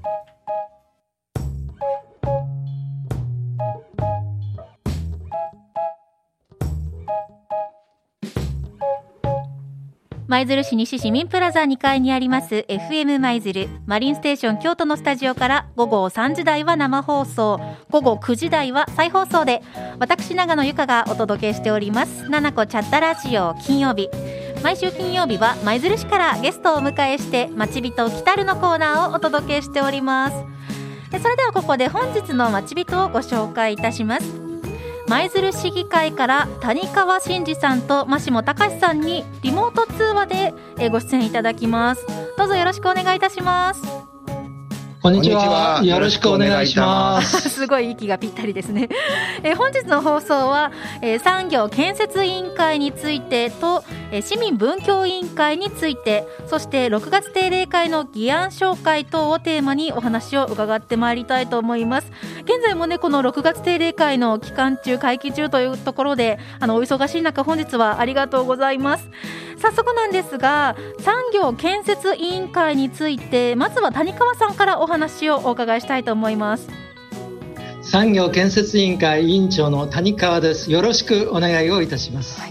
舞鶴市西市民プラザ2階にあります FM 舞鶴マリンステーション京都のスタジオから午後3時台は生放送、午後9時台は再放送で私長野由香がお届けしております。ななこチャッタラジオ金曜日、毎週金曜日は舞鶴市からゲストをお迎えしてまちびと来たるのコーナーをお届けしております。それではここで本日のまちびとをご紹介いたします。舞鶴市議会から谷川真司さんと真下隆さんにリモート通話でご出演いただきます。どうぞよろしくお願いいたします。 こんにちは。よろしくお願いします。 すごい息がぴったりですね。本日の放送は、産業建設委員会についてと、市民文教委員会について、そして6月定例会の議案紹介等をテーマにお話を伺ってまいりたいと思います。現在もね、この6月定例会の期間中、会期中というところでお忙しい中、本日はありがとうございます。早速なんですが、産業建設委員会についてまずは谷川さんからお話をお伺いしたいと思います。 産業建設委員会委員長の谷川です。よろしくお願いをいたします。 はい、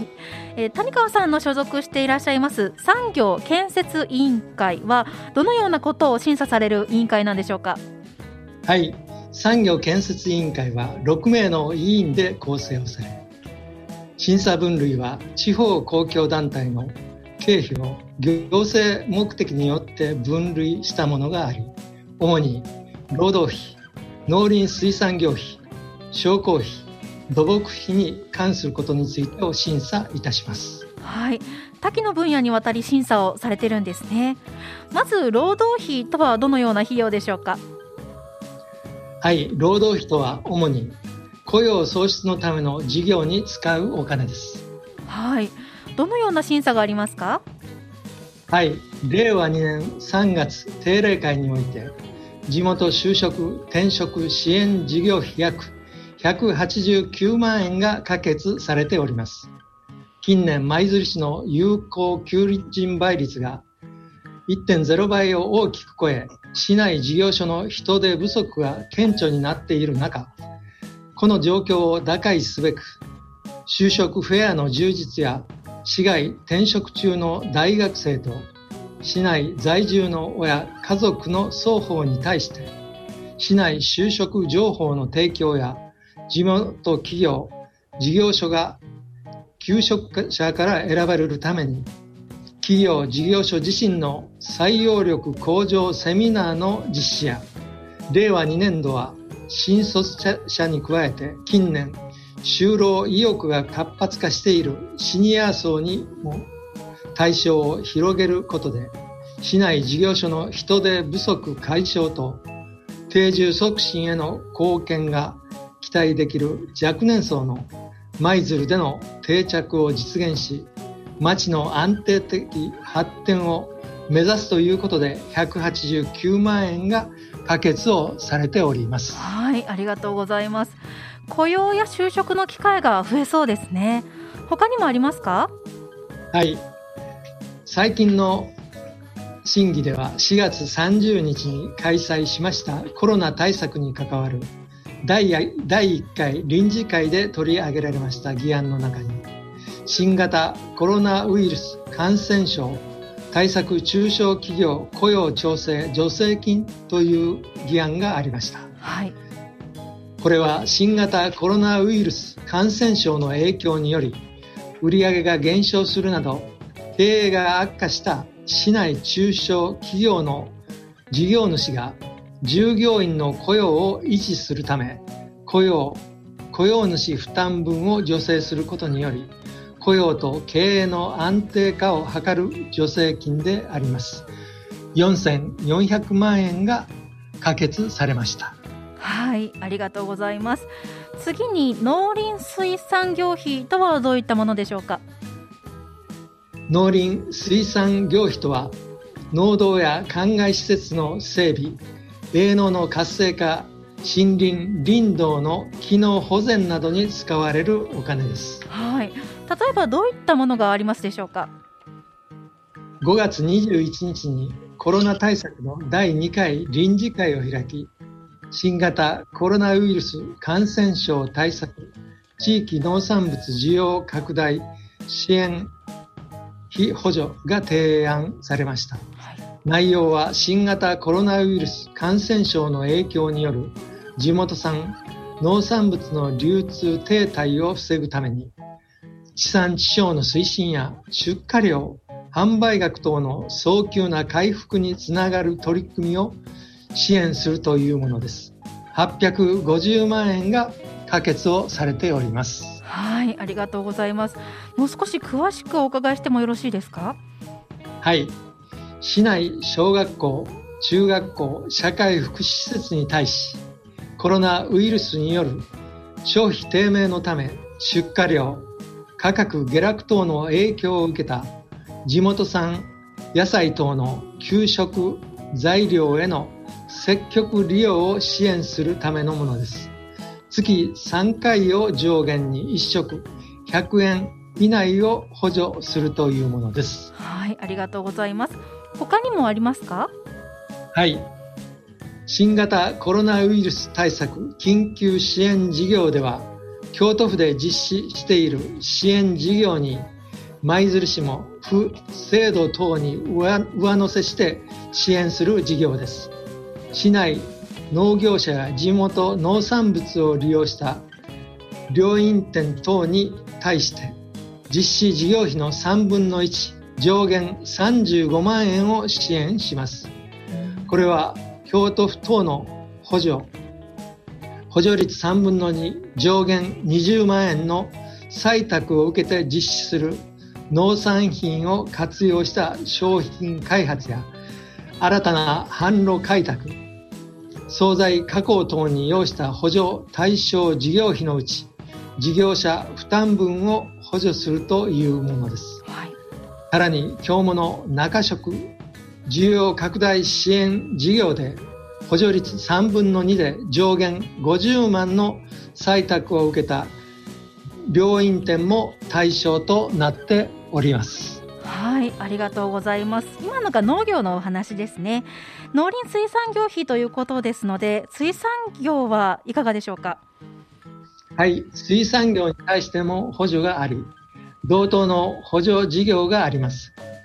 谷川さんの所属していらっしゃいます産業建設委員会はどのようなことを審査される委員会なんでしょうか。 はい、産業建設委員会は6名の委員で構成をされ、審査分類は地方公共団体の経費を行政目的によって分類したものがあり、主に労働費、農林水産業費、商工費、土木費に関することについてを審査いたします。 はい、多岐の分野にわたり審査をされてるんですね。まず労働費とはどのような費用でしょうか。 はい、労働費とは主に雇用創出のための事業に使うお金です。 はい、どのような審査がありますか。 はい、令和2年3月定例会において地元就職転職支援事業費約189万円が可決されております。近年舞鶴市の有効求人倍率が 1.0 倍を大きく超え、市内事業所の人手不足が顕著になっている中、この状況を打開すべく、就職フェアの充実や市外転職中の大学生と市内在住の親家族の双方に対して市内就職情報の提供や地元企業事業所が求職者から選ばれるために企業事業所自身の採用力向上セミナーの実施や、令和2年度は新卒者に加えて近年就労意欲が活発化しているシニア層にも対象を広げることで、市内事業所の人手不足解消と定住促進への貢献が期待できる若年層の舞鶴での定着を実現し、町の安定的発展を目指すということで189万円が可決をされております。 はい、ありがとうございます。雇用や就職の機会が増えそうですね。他にもありますか。 はい、最近の審議では4月30日に開催しましたコロナ対策に関わる第1回臨時会で取り上げられました議案の中に、新型コロナウイルス感染症対策中小企業雇用調整助成金という議案がありました。 はい、 これは新型コロナウイルス感染症の影響により売上が減少するなど経営が悪化した市内中小企業の事業主が従業員の雇用を維持するため雇用主負担分を助成することにより雇用と経営の安定化を図る助成金であります。4400万円が可決されました。 はい、ありがとうございます。次に農林水産業費とはどういったものでしょうか。 農林水産業費とは農道や灌漑施設の整備、営農の活性化、森林林道の機能保全などに使われるお金です。 はい、例えばどういったものがありますでしょうか。 5月21日にコロナ対策の第2回臨時会を開き、新型コロナウイルス感染症対策地域農産物需要拡大支援費補助が提案されました。内容は新型コロナウイルス感染症の影響による地元産農産物の流通停滞を防ぐために、地産地消の推進や出荷量、販売額等の早急な回復につながる取り組みを支援するというものです。850万円が可決をされております。 はい、ありがとうございます。もう少し詳しくお伺いしてもよろしいですか？ はい、市内小学校、中学校、社会福祉施設に対し、コロナウイルスによる消費低迷のため出荷量、価格下落等の影響を受けた地元産野菜等の給食材料への積極利用を支援するためのものです。月3回を上限に1食100円以内を補助するというものです。 はい、ありがとうございます。他にもありますか？ はい、新型コロナウイルス対策緊急支援事業では、京都府で実施している支援事業に舞鶴市も府制度等に上乗せして支援する事業です。市内農業者や地元農産物を利用した良飲店等に対して実施事業費の3分の1上限35万円を支援します。これは京都府等の補助率3分の2上限20万円の採択を受けて実施する農産品を活用した商品開発や新たな販路開拓、惣菜加工等に要した補助対象事業費のうち事業者負担分を補助するというものです。さらに京物中食需要拡大支援事業で補助率3分の2で上限50万の採択を受けた良飲店も対象となっております。 はい、ありがとうございます。今のが農業のお話ですね。農林水産業費ということですので、水産業はいかがでしょうか？ はい、水産業に対しても補助があり、同等の補助事業があります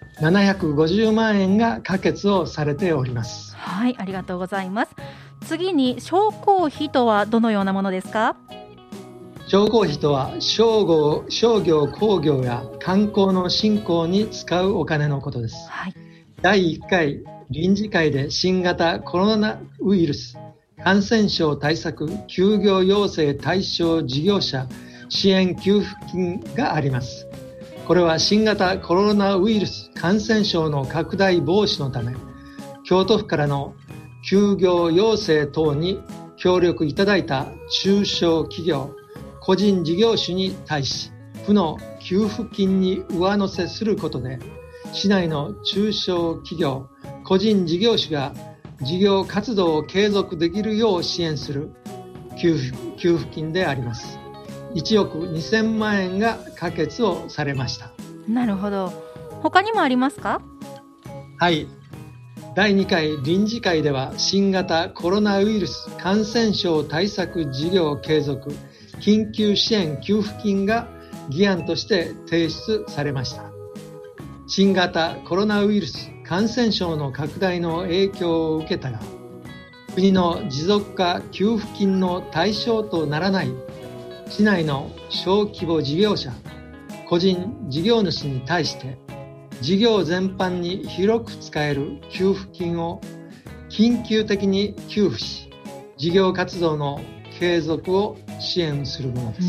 。750万円が可決をされております。 はい、ありがとうございます。次に商工費とはどのようなものですか？ 商工費とは商業工業や観光の振興に使うお金のことです。第1回臨時会で新型コロナウイルス感染症対策休業要請対象事業者支援給付金があります。これは新型コロナウイルス感染症の拡大防止のため、京都府からの休業要請等に協力いただいた中小企業、個人事業主に対し、府の給付金に上乗せすることで、市内の中小企業、個人事業主が事業活動を継続できるよう支援する給付金であります。1億2000万円が可決をされました。 なるほど。他にもありますか？ はい。第2回臨時会では新型コロナウイルス感染症対策事業継続緊急支援給付金が議案として提出されました。新型コロナウイルス感染症の拡大の影響を受けたが、国の持続化給付金の対象とならない市内の小規模事業者、個人事業主に対して事業全般に広く使える給付金を緊急的に給付し、事業活動の継続を支援するものです。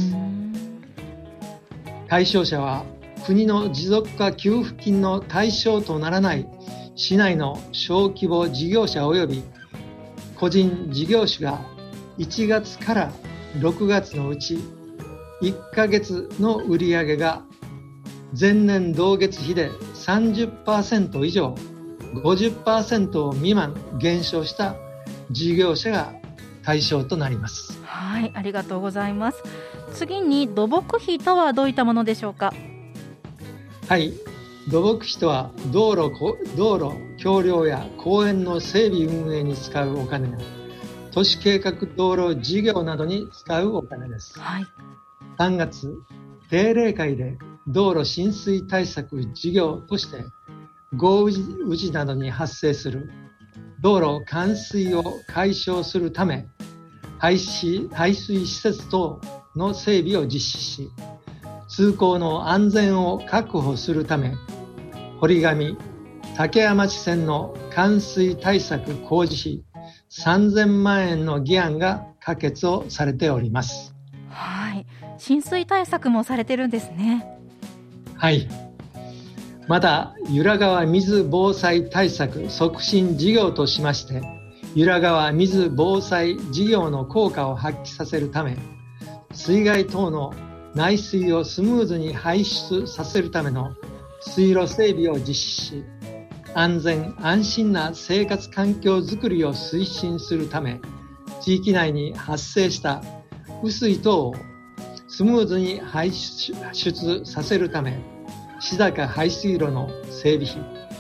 対象者は国の持続化給付金の対象とならない市内の小規模事業者及び個人事業主が1月から6月のうち1ヶ月の売上が前年同月比で 30% 以上 50% 未満減少した事業者が対象となります。 はい、ありがとうございます。次に土木費とはどういったものでしょうか？ はい、 土木費とは道路、橋梁や公園の整備運営に使うお金や、都市計画道路事業などに使うお金です。 はい、 3月、定例会で道路浸水対策事業として、豪雨時などに発生する道路冠水を解消するため、排水施設等の整備を実施し、通行の安全を確保するため、堀上竹谷町線の冠水対策工事費3000万円の議案が可決をされております。 はい、浸水対策もされてるんですね。 はい。また、由良川水防災対策促進事業としまして、由良川水防災事業の効果を発揮させるため、水害等の内水をスムーズに排出させるための水路整備を実施し、安全安心な生活環境づくりを推進するため、地域内に発生した雨水等をスムーズに排出させるため、志坂排水路の整備費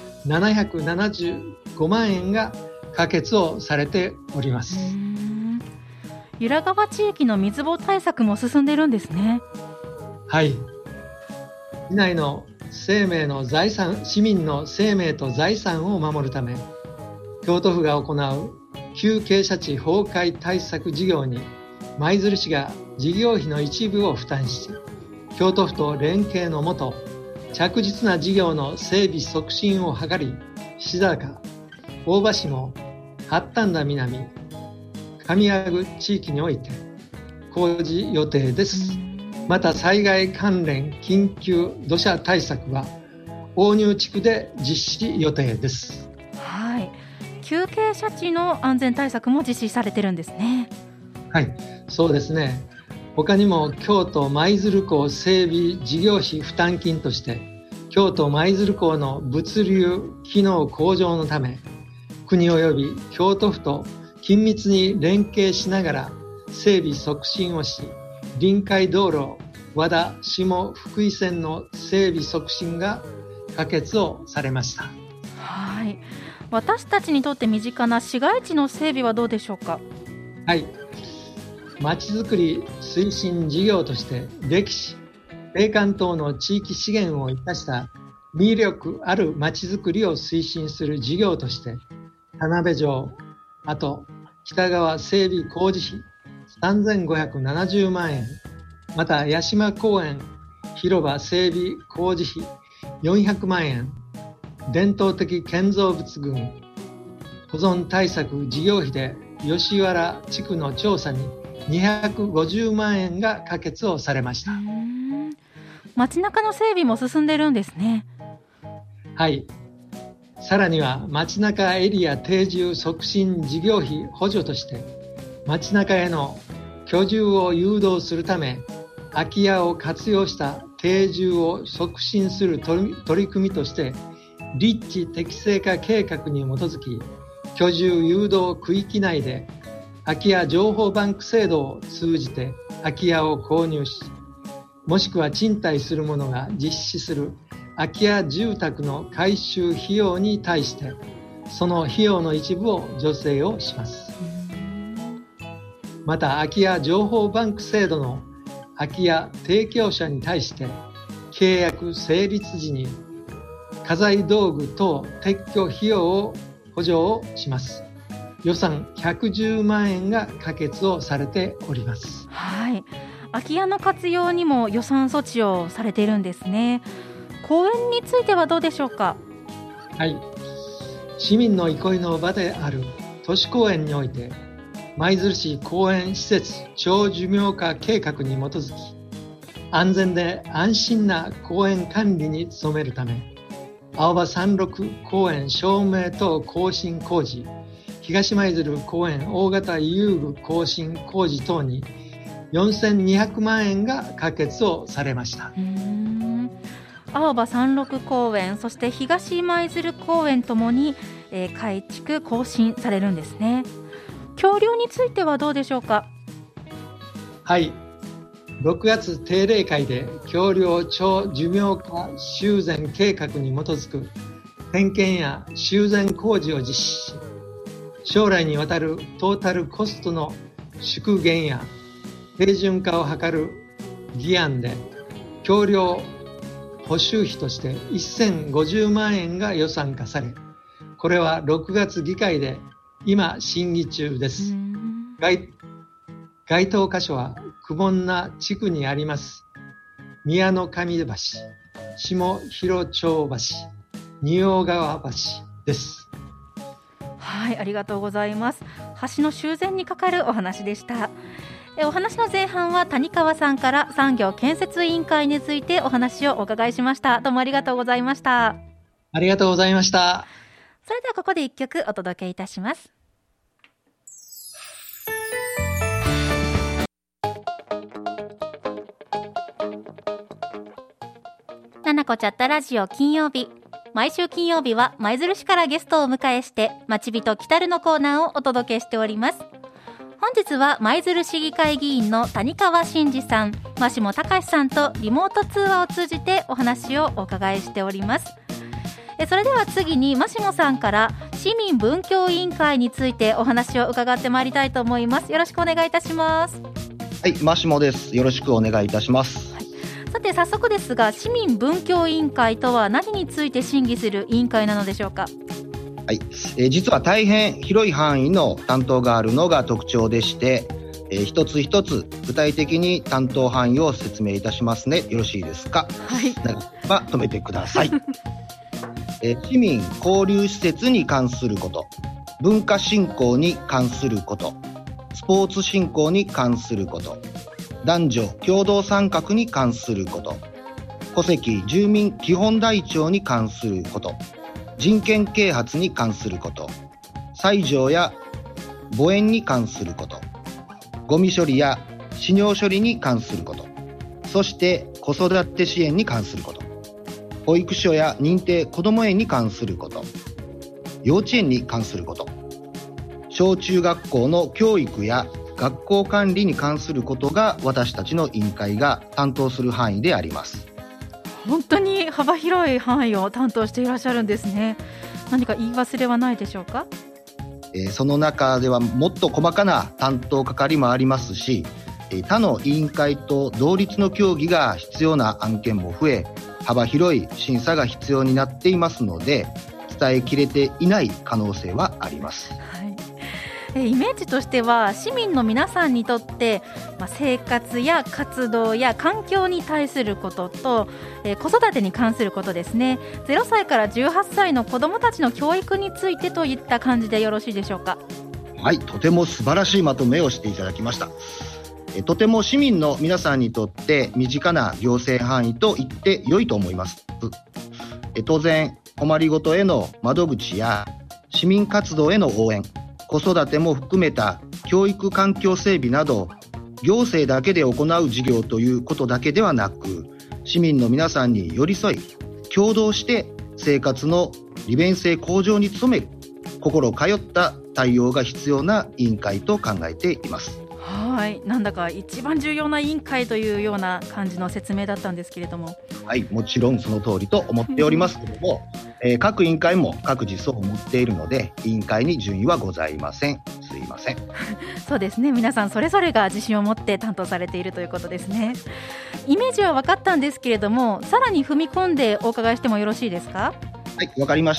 775万円が可決をされております。 由良川地域の水防対策も進んでるんですね。 はい。市内の市民の生命と財産を守るため、京都府が行う旧傾斜地崩壊対策事業に舞鶴市が事業費の一部を負担し、京都府と連携のもと、着実な事業の整備促進を図り、志坂、大場市も八反田南、上阿久地域において工事予定です。また災害関連緊急土砂対策は大入地区で実施予定です。 はい、旧傾斜地の安全対策も実施されてるんですね。 はい、そうですね。他にも京都舞鶴港整備事業費負担金として、京都舞鶴港の物流機能向上のため、国及び京都府と緊密に連携しながら整備促進をし、臨海道路和田下福井線の整備促進が可決をされました。 はい、私たちにとって身近な市街地の整備はどうでしょうか。 はい、まちづくり推進事業として、歴史、景観等の地域資源を生かした魅力あるまちづくりを推進する事業として、田辺城、あと北川整備工事費3570万円、また八島公園広場整備工事費400万円、伝統的建造物群保存対策事業費で吉原地区の調査に250万円が可決をされました。 街中の整備も進んでるんですね。 はい。さらには街中エリア定住促進事業費補助として、街中への居住を誘導するため、空き家を活用した定住を促進する取り組みとして、立地適正化計画に基づき、居住誘導区域内で空き家情報バンク制度を通じて空き家を購入し、もしくは賃貸する者が実施する空き家住宅の改修費用に対して、その費用の一部を助成をします。また、空き家情報バンク制度の空き家提供者に対して、契約成立時に家財道具等撤去費用を補助をします。予算110万円が可決をされております。 はい、空き家の活用にも予算措置をされているんですね。公園についてはどうでしょうか。 はい、市民の憩いの場である都市公園において、舞鶴市公園施設長寿命化計画に基づき、安全で安心な公園管理に努めるため、青葉山麓公園照明等更新工事、東舞鶴公園大型遊具更新工事等に4200万円が可決をされました。 青葉山麓公園、そして東舞鶴公園ともに、改築更新されるんですね。橋梁についてはどうでしょうか。 はい、 6月定例会で橋梁長寿命化修繕計画に基づく点検や修繕工事を実施し、将来にわたるトータルコストの縮減や平準化を図る議案で、橋梁補修費として1050万円が予算化され、これは6月議会で今審議中です。該当箇所は久保名地区にあります宮の上橋、下広町橋、仁王川橋です。 はい、ありがとうございます。橋の修繕にかかるお話でした。お話の前半は谷川さんから産業建設委員会についてお話をお伺いしました。どうもありがとうございました。 ありがとうございました。 それではここで一曲お届けいたします。ななこチャットラジオ金曜日、毎週金曜日は舞鶴市からゲストをお迎えして町人来たるのコーナーをお届けしております。本日は舞鶴市議会議員の谷川真司さん、真下隆さんとリモート通話を通じてお話をお伺いしております。それでは次に真下さんから市民文教委員会についてお話を伺ってまいりたいと思います。よろしくお願いいたします。 はい、真下です。よろしくお願いいたします。 はい、さて早速ですが、市民文教委員会とは何について審議する委員会なのでしょうか。 はい、実は大変広い範囲の担当があるのが特徴でして、一つ一つ具体的に担当範囲を説明いたしますね。よろしいですか。 はい、 ならば止めてください。市民交流施設に関すること、文化振興に関すること、スポーツ振興に関すること、男女共同参画に関すること、戸籍住民基本台帳に関すること、人権啓発に関すること、西条や墓園に関すること、ゴミ処理や死尿処理に関すること、そして子育て支援に関すること、保育所や認定こども園に関すること、幼稚園に関すること、小中学校の教育や学校管理に関することが私たちの委員会が担当する範囲であります。 本当に幅広い範囲を担当していらっしゃるんですね。何か言い忘れはないでしょうか。 その中ではもっと細かな担当係もありますし、他の委員会と同率の協議が必要な案件も増え、幅広い審査が必要になっていますので、伝えきれていない可能性はあります。 はい、イメージとしては市民の皆さんにとって、生活や活動や環境に対することと、子育てに関することですね。0歳から18歳の子どもたちの教育についてといった感じでよろしいでしょうか。 はい、とても素晴らしいまとめをしていただきました。とても市民の皆さんにとって身近な行政範囲と言って良いと思います。当然困りごとへの窓口や市民活動への応援、子育ても含めた教育環境整備など、行政だけで行う事業ということだけではなく、市民の皆さんに寄り添い協働して生活の利便性向上に努める心通った対応が必要な委員会と考えています。 はい、なんだか一番重要な委員会というような感じの説明だったんですけれども。 はい、もちろんその通りと思っておりますけれども、各委員会も各自そう思っているので、委員会に順位はございません。すいません。 そうですね、皆さんそれぞれが自信を持って担当されているということですね。イメージは分かったんですけれども、さらに踏み込んでお伺いしてもよろしいですか。 はい、わかりました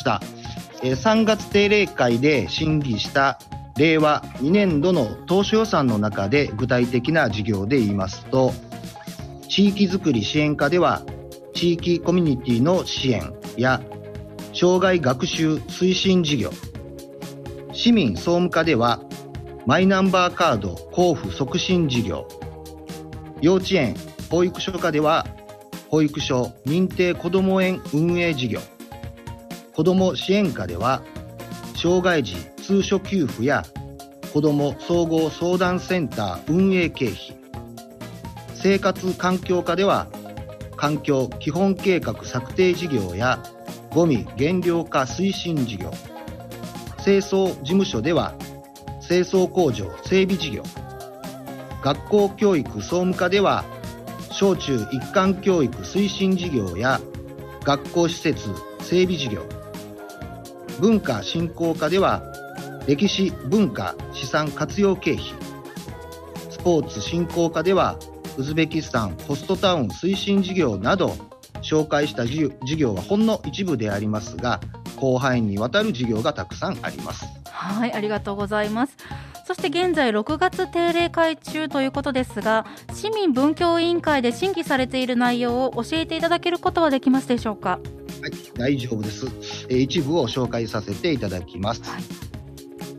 。3月定例会で審議した令和2年度の当初予算の中で具体的な事業で言いますと、地域づくり支援課では地域コミュニティの支援や障害学習推進事業、市民総務課ではマイナンバーカード交付促進事業、幼稚園保育所課では保育所認定こども園運営事業、子ども支援課では障害児通所給付や子ども総合相談センター運営経費、生活環境課では環境基本計画策定事業やゴミ減量化推進事業、清掃事務所では清掃工場整備事業、学校教育総務課では小中一貫教育推進事業や学校施設整備事業、文化振興課では歴史文化資産活用経費、スポーツ振興課ではウズベキスタンホストタウン推進事業など、紹介した事業はほんの一部でありますが、広範囲にわたる事業がたくさんあります。 はい、ありがとうございます。そして現在6月定例会中ということですが、市民文教委員会で審議されている内容を教えていただけることはできますでしょうか。 はい、大丈夫です。一部を紹介させていただきます。はい、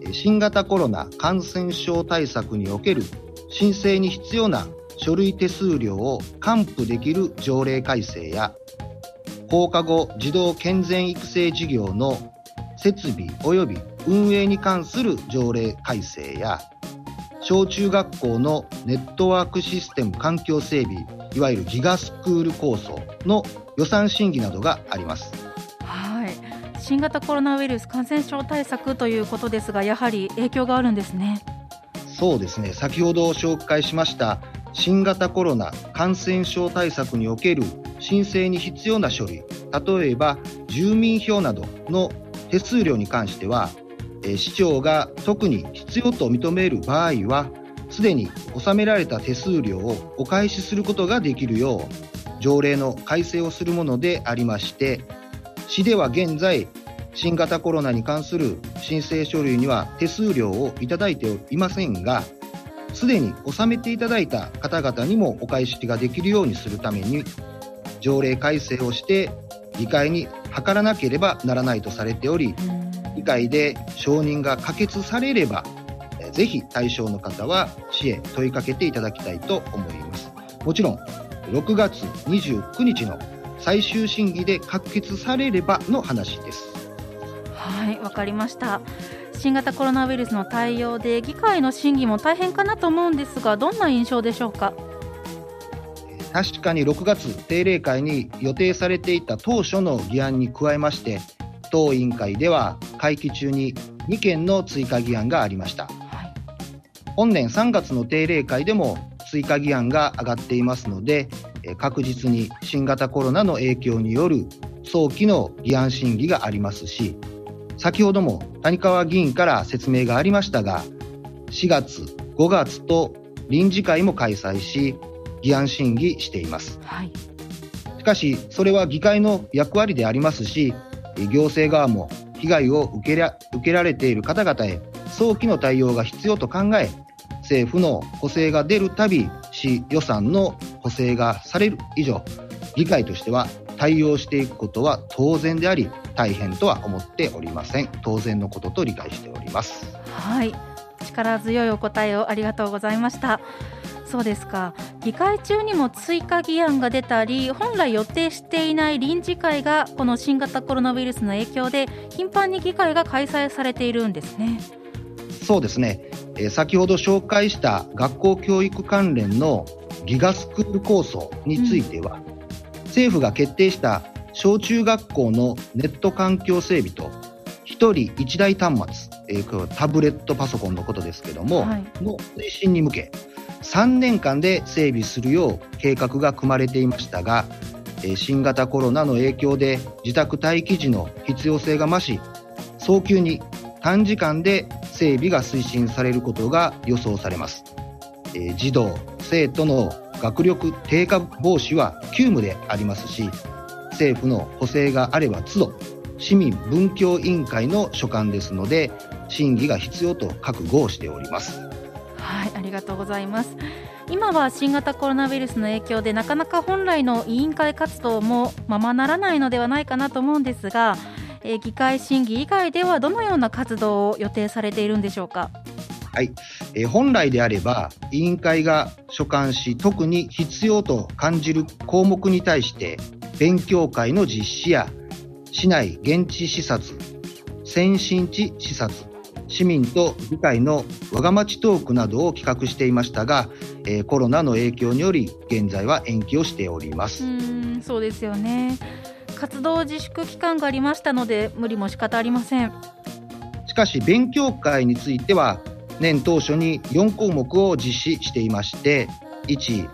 新型コロナ感染症対策における申請に必要な書類手数料を還付できる条例改正や、放課後児童健全育成事業の設備及び運営に関する条例改正や、小中学校のネットワークシステム環境整備、いわゆるギガスクール構想の予算審議などがあります。 はい、新型コロナウイルス感染症対策ということですが、やはり影響があるんですね。 そうですね、先ほど紹介しました新型コロナ感染症対策における申請に必要な書類、例えば住民票などの手数料に関しては、市長が特に必要と認める場合は、すでに納められた手数料をお返しすることができるよう条例の改正をするものでありまして、市では現在新型コロナに関する申請書類には手数料をいただいていませんが、すでに納めていただいた方々にもお返しができるようにするために、条例改正をして議会に諮らなければならないとされており、議会で承認が可決されれば、ぜひ対象の方は市へ問いかけていただきたいと思います。もちろん6月29日の最終審議で可決されればの話です。 はい、わかりました。新型コロナウイルスの対応で議会の審議も大変かなと思うんですが、どんな印象でしょうか。 確かに6月定例会に予定されていた当初の議案に加えまして、当委員会では会期中に2件の追加議案がありました。はい、本年3月の定例会でも追加議案が上がっていますので、確実に新型コロナの影響による早期の議案審議がありますし、先ほども谷川議員から説明がありましたが、4月、5月と臨時会も開催し、議案審議しています。はい、しかし、それは議会の役割でありますし、行政側も被害を受けられている方々へ早期の対応が必要と考え、政府の補正が出るたび市予算の補正がされる以上、議会としては対応していくことは当然であり、大変とは思っておりません。当然のことと理解しております。 はい、力強いお答えをありがとうございました。そうですか。議会中にも追加議案が出たり、本来予定していない臨時会がこの新型コロナウイルスの影響で頻繁に議会が開催されているんですね。 そうですね。先ほど紹介した学校教育関連のギガスクール構想については、政府が決定した小中学校のネット環境整備と1人1台端末、タブレットパソコンのことですけども、の推進に向け3年間で整備するよう計画が組まれていましたが、新型コロナの影響で自宅待機時の必要性が増し、早急に短時間で整備が推進されることが予想されます。児童生徒の学力低下防止は急務でありますし、政府の補正があれば都度市民文教委員会の所管ですので、審議が必要と覚悟をしております。 はい、ありがとうございます。今は新型コロナウイルスの影響でなかなか本来の委員会活動もままならないのではないかなと思うんですが、議会審議以外ではどのような活動を予定されているんでしょうか。 はい、本来であれば委員会が所管し、特に必要と感じる項目に対して勉強会の実施や市内現地視察、先進地視察、市民と議会のわがまちトークなどを企画していましたが、コロナの影響により現在は延期をしております。 そうですよね。活動自粛期間がありましたので無理も仕方ありません。 しかし勉強会については年当初に4項目を実施していまして、1、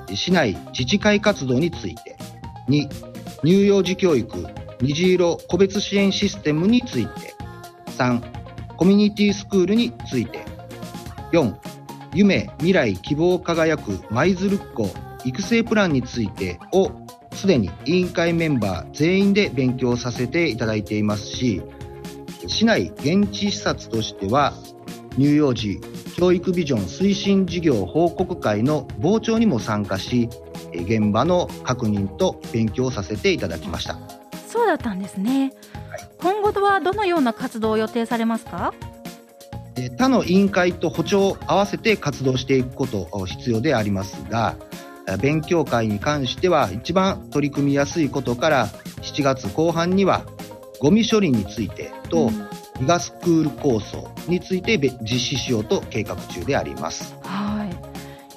市内自治会活動について、2、乳幼児教育虹色個別支援システムについて、3、コミュニティスクールについて、4、夢未来希望輝く舞鶴っ子育成プランについてをすでに委員会メンバー全員で勉強させていただいていますし、市内現地視察としては乳幼児教育ビジョン推進事業報告会の傍聴にも参加し、現場の確認と勉強させていただきました。 そうだったんですね、はい、今後はどのような活動を予定されますか？ 他の委員会と歩調を合わせて活動していくこと必要でありますが、勉強会に関しては一番取り組みやすいことから、7月後半にはゴミ処理についてとギガスクール構想について実施しようと計画中であります。 はい、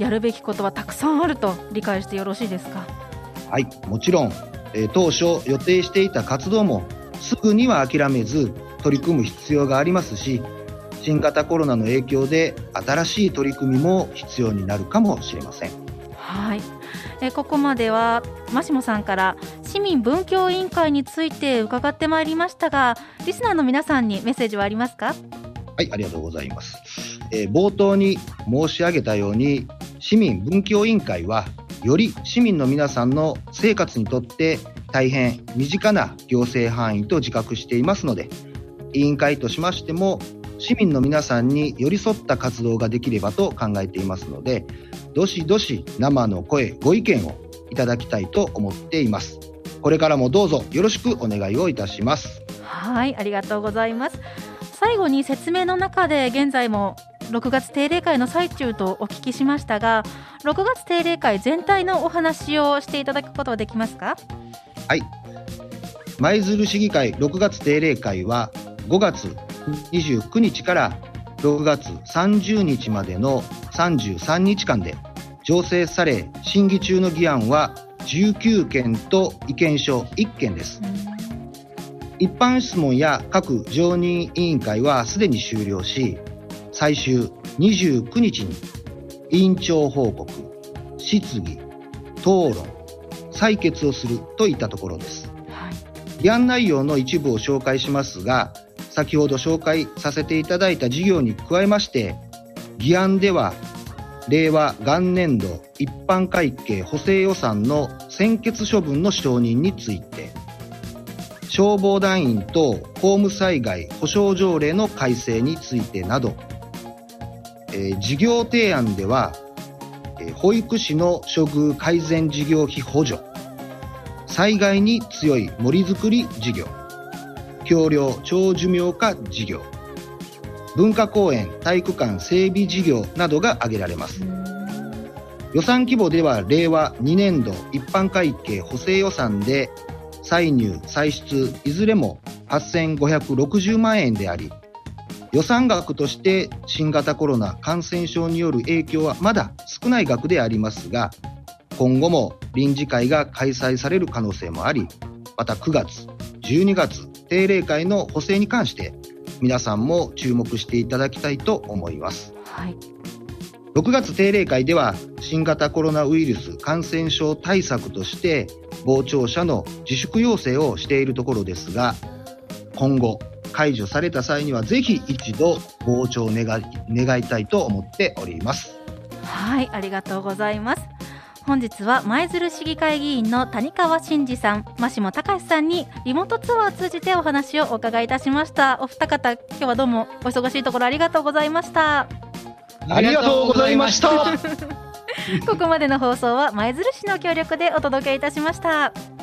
やるべきことはたくさんあると理解してよろしいですか？ はい、もちろん、当初予定していた活動もすぐには諦めず取り組む必要がありますし、新型コロナの影響で新しい取り組みも必要になるかもしれません。 はい、ここまではマシモさんから市民文教委員会について伺ってまいりましたが、リスナーの皆さんにメッセージはありますか？ はい、ありがとうございます。冒頭に申し上げたように、市民文教委員会はより市民の皆さんの生活にとって大変身近な行政範囲と自覚していますので、委員会としましても市民の皆さんに寄り添った活動ができればと考えていますので、どしどし生の声ご意見をいただきたいと思っています。これからもどうぞよろしくお願いをいたします。 はい、ありがとうございます。最後に説明の中で現在も6月定例会の最中とお聞きしましたが、6月定例会全体のお話をしていただくことはできますか？ はい、舞鶴市議会6月定例会は5月29日から6月30日までの33日間で醸成され、審議中の議案は19件と意見書1件です。一般質問や各常任委員会はすでに終了し、最終29日に委員長報告、質疑、討論、採決をするといったところです。はい、議案内容の一部を紹介しますが、先ほど紹介させていただいた事業に加えまして、議案では令和元年度一般会計補正予算の専決処分の承認について、消防団員等公務災害補償条例の改正についてなど、事業提案では、保育士の処遇改善事業費補助、災害に強い森づくり事業、橋梁長寿命化事業、文化公園体育館整備事業などが挙げられます。予算規模では令和2年度一般会計補正予算で歳入歳出いずれも8560万円であり、予算額として新型コロナ感染症による影響はまだ少ない額でありますが、今後も臨時会が開催される可能性もあり、また9月、12月定例会の補正に関して皆さんも注目していただきたいと思います。はい、6月定例会では新型コロナウイルス感染症対策として傍聴者の自粛要請をしているところですが、今後解除された際にはぜひ一度傍聴を願いたいと思っております。 はい、ありがとうございます。本日は舞鶴市議会議員の谷川真司さん、真下隆さんにリモートツアーを通じてお話をお伺いいたしました。お二方、今日はどうもお忙しいところありがとうございました。 ありがとうございました。 ここまでの放送は舞鶴市の協力でお届けいたしました。